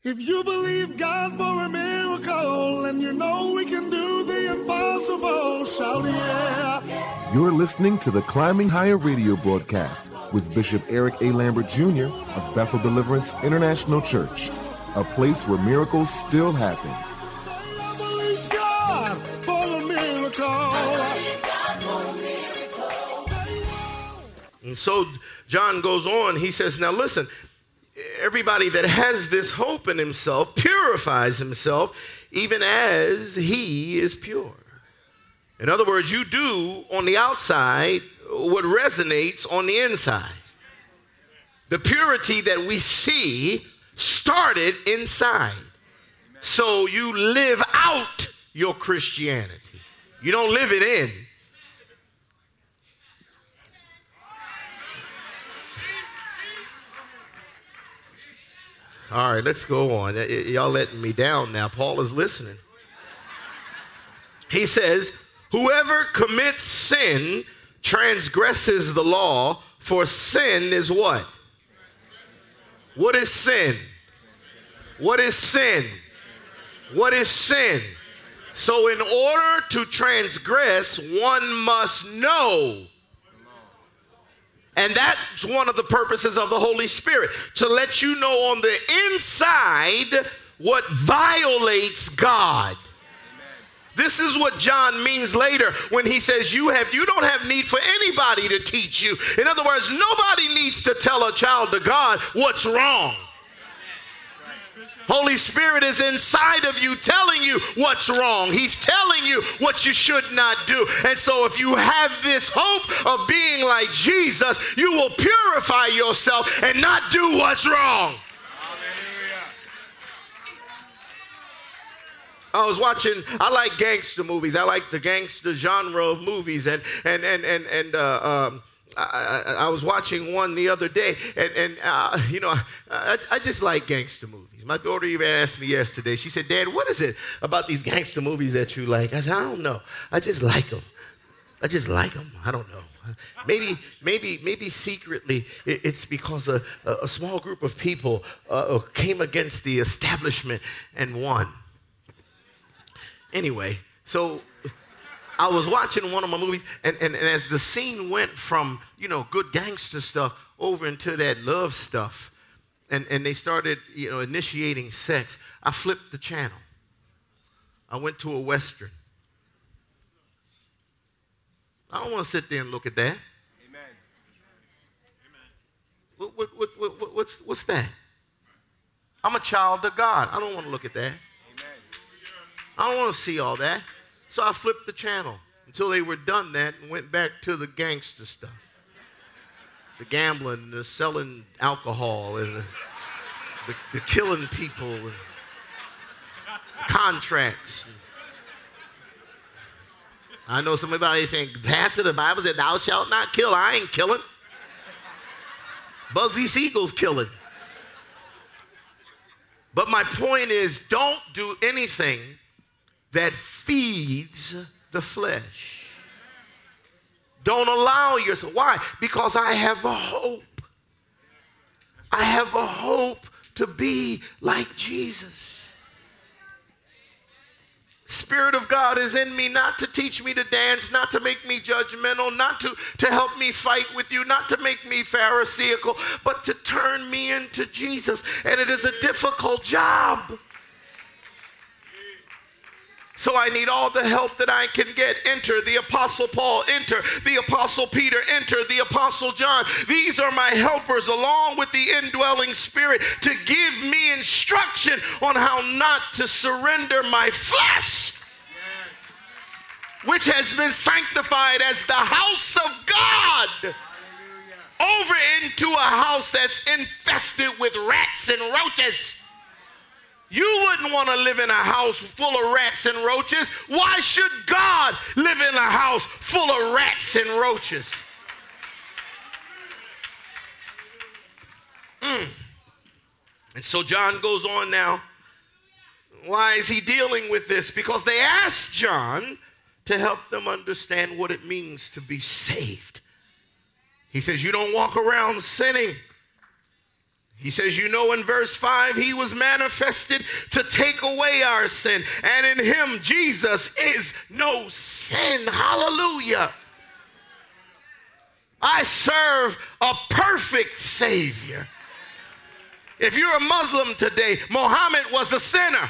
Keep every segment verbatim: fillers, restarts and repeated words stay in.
If you believe God for a miracle and you know we can do the impossible, shout yeah. You're listening to the Climbing Higher radio broadcast with Bishop Eric A. Lambert Junior of Bethel Deliverance International Church, a place where miracles still happen. I believe God for a miracle. And so John goes on, he says, now listen, everybody that has this hope in himself purifies himself even as he is pure. In other words, you do on the outside what resonates on the inside. The purity that we see started inside. So you live out your Christianity. You don't live it in. All right, let's go on. Y- y'all letting me down now. Paul is listening. He says, whoever commits sin transgresses the law, for sin is what? What is sin? What is sin? What is sin? So in order to transgress, one must know. And that's one of the purposes of the Holy Spirit, to let you know on the inside what violates God. This is what John means later when he says you have you don't have need for anybody to teach you. In other words, nobody needs to tell a child of God what's wrong. Holy Spirit is inside of you telling you what's wrong. He's telling you what you should not do. And so if you have this hope of being like Jesus, you will purify yourself and not do what's wrong. I was watching, I like gangster movies. I like the gangster genre of movies. And, and, and, and, and, uh, um, I, I, I was watching one the other day, and, and uh, you know, I, I just like gangster movies. My daughter even asked me yesterday. She said, Dad, what is it about these gangster movies that you like? I said, I don't know. I just like them. I just like them. I don't know. Maybe, maybe, maybe secretly it, it's because a, a, a small group of people uh, came against the establishment and won. Anyway, so I was watching one of my movies, and, and, and as the scene went from, you know, good gangster stuff over into that love stuff, and, and they started, you know, initiating sex, I flipped the channel. I went to a Western. I don't want to sit there and look at that. Amen. What, what, what, what, what's, what's that? I'm a child of God. I don't want to look at that. I don't want to see all that. So I flipped the channel until they were done that and went back to the gangster stuff. The gambling, the selling alcohol, and the, the, the killing people, and the contracts. I know somebody saying, Pastor, the Bible said, thou shalt not kill. I ain't killing. Bugsy Siegel's killing. But my point is, don't do anything that feeds the flesh. Don't allow yourself. Why? Because I have a hope. I have a hope to be like Jesus. Spirit of God is in me, not to teach me to dance, not to make me judgmental, not to, to help me fight with you, not to make me pharisaical, but to turn me into Jesus. And it is a difficult job. So I need all the help that I can get. Enter the Apostle Paul, enter the Apostle Peter, enter the Apostle John. These are my helpers along with the indwelling Spirit to give me instruction on how not to surrender my flesh, which has been sanctified as the house of God, over into a house that's infested with rats and roaches. You wouldn't want to live in a house full of rats and roaches. Why should God live in a house full of rats and roaches? Mm. And so John goes on now. Why is he dealing with this? Because they asked John to help them understand what it means to be saved. He says, you don't walk around sinning. He says, you know, in verse five, he was manifested to take away our sin. And in him, Jesus, is no sin. Hallelujah. I serve a perfect Savior. If you're a Muslim today, Muhammad was a sinner.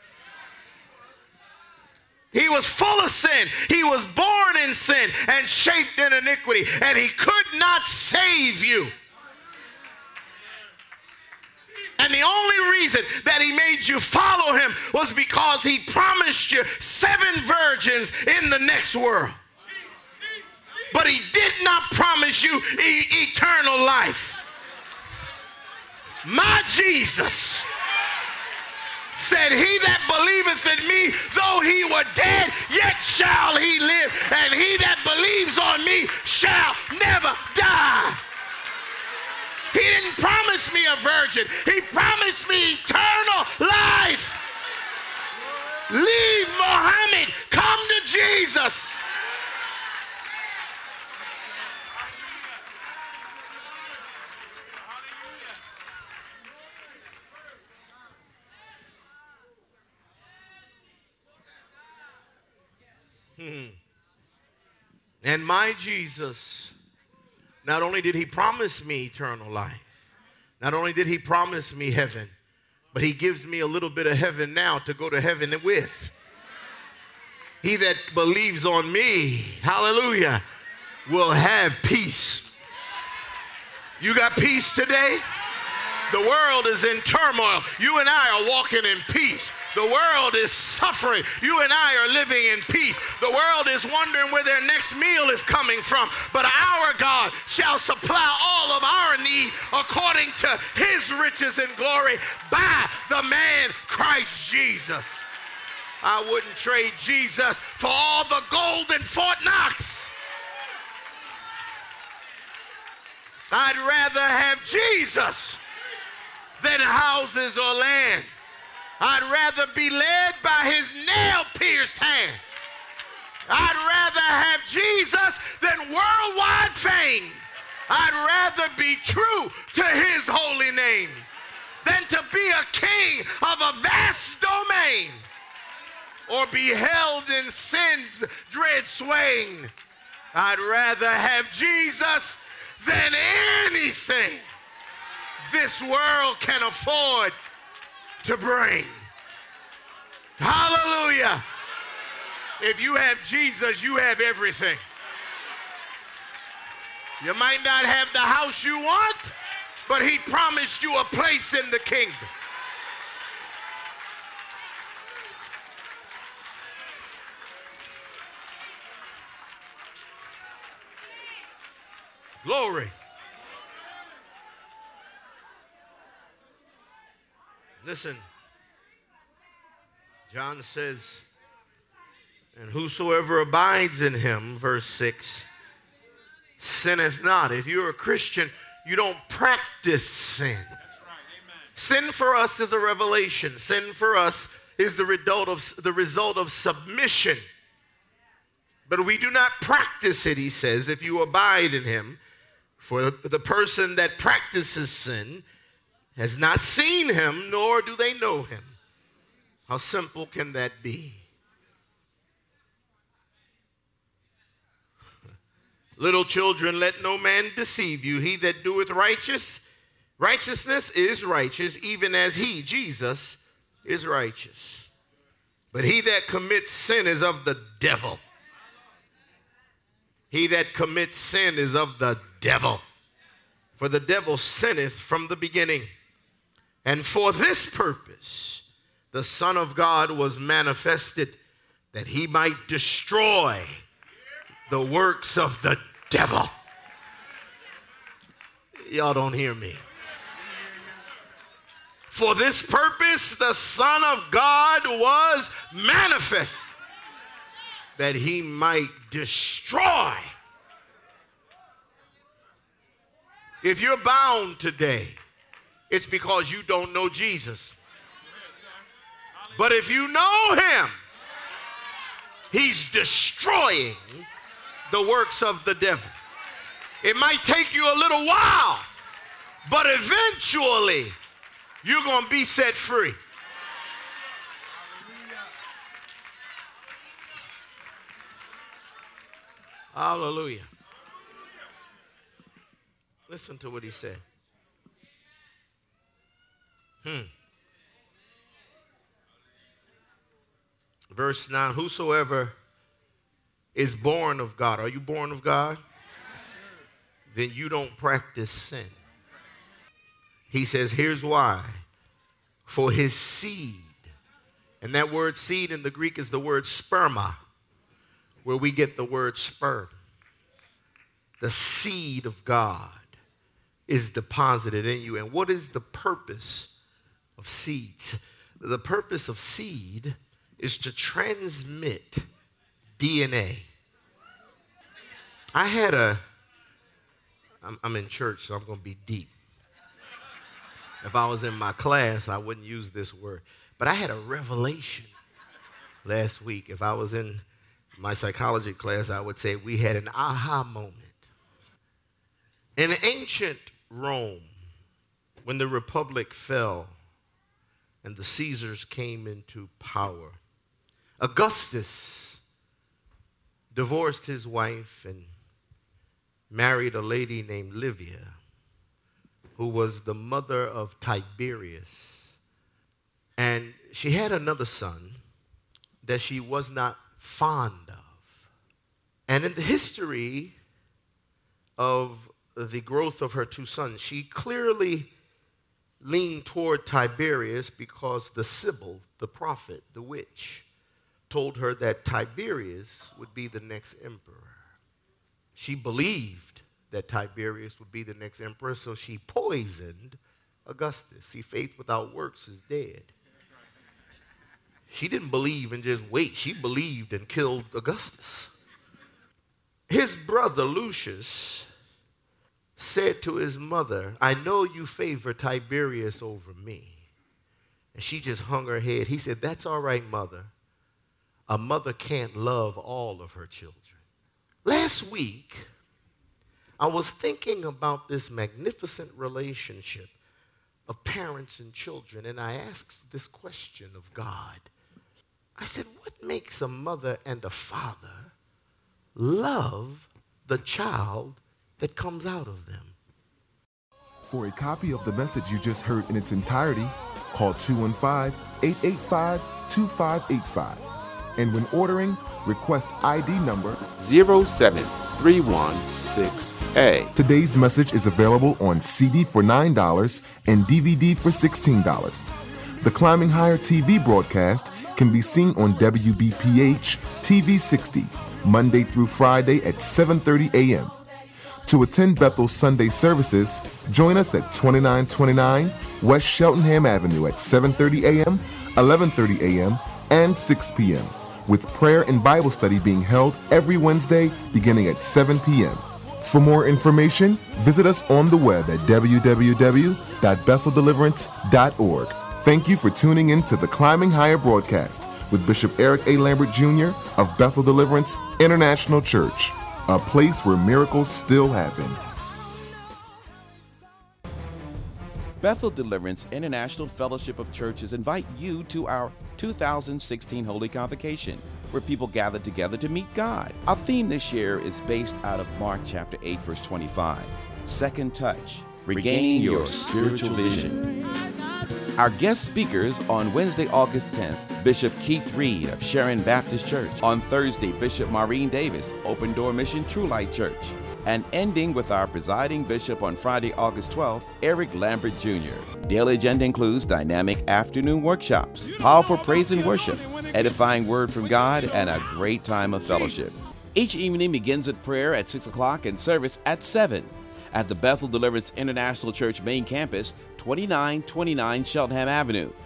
He was full of sin. He was born in sin and shaped in iniquity, and he could not save you. And the only reason that he made you follow him was because he promised you seven virgins in the next world. But he did not promise you e- eternal life. My Jesus said, he that believeth in me, though he were dead, yet shall he live. And he that believes on me shall never die. He didn't promise me a virgin. He promised me eternal life. Leave Muhammad. Come to Jesus. Hmm. And my Jesus, not only did he promise me eternal life, not only did he promise me heaven, but he gives me a little bit of heaven now to go to heaven with. He that believes on me, hallelujah, will have peace. You got peace today? The world is in turmoil. You and I are walking in peace. The world is suffering. You and I are living in peace. The world is wondering where their next meal is coming from. But our God shall supply all of our need according to his riches and glory by the man Christ Jesus. I wouldn't trade Jesus for all the gold in Fort Knox. I'd rather have Jesus than houses or land. I'd rather be led by his nail-pierced hand. I'd rather have Jesus than worldwide fame. I'd rather be true to his holy name than to be a king of a vast domain or be held in sin's dread swaying. I'd rather have Jesus than anything this world can afford to bring. Hallelujah. If you have Jesus, you have everything. You might not have the house you want, but he promised you a place in the kingdom. Glory. Listen, John says, and whosoever abides in him, verse six, sinneth not. If you're a Christian, you don't practice sin. That's right. Amen. Sin for us is a revelation. Sin for us is the result of, the result of submission. But we do not practice it, he says, if you abide in him. For the person that practices sin has not seen him, nor do they know him. How simple can that be? Little children, let no man deceive you. He that doeth righteous, righteousness is righteous, even as he, Jesus, is righteous. But he that commits sin is of the devil. He that commits sin is of the devil. For the devil sinneth from the beginning. And for this purpose, the Son of God was manifested, that he might destroy the works of the devil. Y'all don't hear me. For this purpose, the Son of God was manifest, that he might destroy. If you're bound today, it's because you don't know Jesus. But if you know him, he's destroying the works of the devil. It might take you a little while But eventually, you're going to be set free. Hallelujah. Listen to what he said. Hmm. Verse nine, whosoever is born of God. Are you born of God? Then you don't practice sin. He says, here's why. For his seed, and that word seed in the Greek is the word sperma, where we get the word sperm. The seed of God is deposited in you. And what is the purpose of seeds? The purpose of seed is to transmit D N A. I had a, I'm, I'm in church, so I'm going to be deep. If I was in my class, I wouldn't use this word. But I had a revelation last week. If I was in my psychology class, I would say we had an aha moment. In ancient Rome, when the Republic fell and the Caesars came into power, Augustus divorced his wife and married a lady named Livia, who was the mother of Tiberius. And she had another son that she was not fond of. And in the history of the growth of her two sons, she clearly leaned toward Tiberius because the Sibyl, the prophet, the witch, told her that Tiberius would be the next emperor. She believed that Tiberius would be the next emperor, so she poisoned Augustus. See, faith without works is dead. She didn't believe and just wait. She believed and killed Augustus. His brother Lucius said to his mother, I know you favor Tiberius over me. And she just hung her head. He said, that's all right, mother. A mother can't love all of her children. Last week, I was thinking about this magnificent relationship of parents and children, and I asked this question of God. I said, what makes a mother and a father love the child that comes out of them? For a copy of the message you just heard in its entirety, call two one five, eight eight five, two five eight five. And when ordering, request I D number zero seven three one six A. Today's message is available on C D for nine dollars and D V D for sixteen dollars. The Climbing Higher T V broadcast can be seen on W B P H T V sixty, Monday through Friday at seven thirty a.m. To attend Bethel's Sunday services, join us at twenty-nine twenty-nine West Cheltenham Avenue at seven thirty a.m., eleven thirty a.m., and six p.m., with prayer and Bible study being held every Wednesday beginning at seven p.m. For more information, visit us on the web at w w w dot bethel deliverance dot org. Thank you for tuning in to the Climbing Higher broadcast with Bishop Eric A. Lambert Junior of Bethel Deliverance International Church, a place where miracles still happen. Bethel Deliverance International Fellowship of Churches invite you to our two thousand sixteen Holy Convocation, where people gather together to meet God. Our theme this year is based out of Mark chapter eight, verse twenty-five, Second Touch, Regaining Your Spiritual Vision. Our guest speakers on Wednesday, August tenth, Bishop Keith Reed of Sharon Baptist Church. On Thursday, Bishop Maureen Davis, Open Door Mission True Light Church. And ending with our presiding bishop on Friday, August twelfth, Eric Lambert Junior Daily agenda includes dynamic afternoon workshops, powerful praise and worship, edifying word from God, and a great time of fellowship. Each evening begins at prayer at six o'clock and service at seven at the Bethel Deliverance International Church main campus, twenty-nine twenty-nine Cheltenham Avenue.